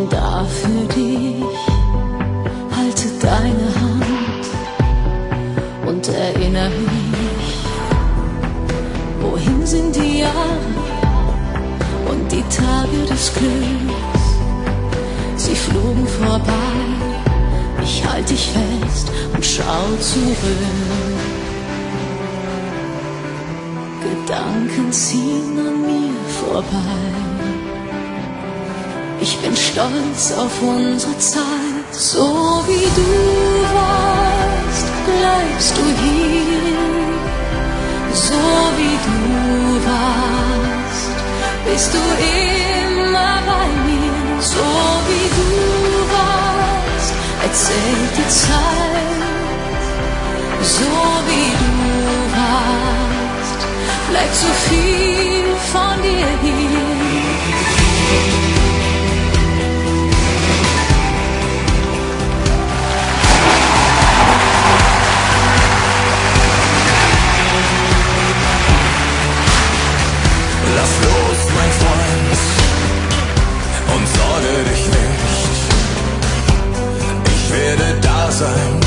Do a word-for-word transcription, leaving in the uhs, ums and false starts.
da für dich, halte deine Hand und erinnere mich, wohin sind die Jahre und die Tage des Glücks, sie flogen vorbei, ich halte dich fest und schau zurück. Gedanken ziehen an mir vorbei. Ich bin stolz auf unsere Zeit, so wie du warst, bleibst du hier. So wie du warst, bist du immer bei mir. So wie du warst, erzählt die Zeit. So wie du warst, bleibt so viel von dir hier. Lass los, mein Freund, und sorge dich nicht. Ich werde da sein,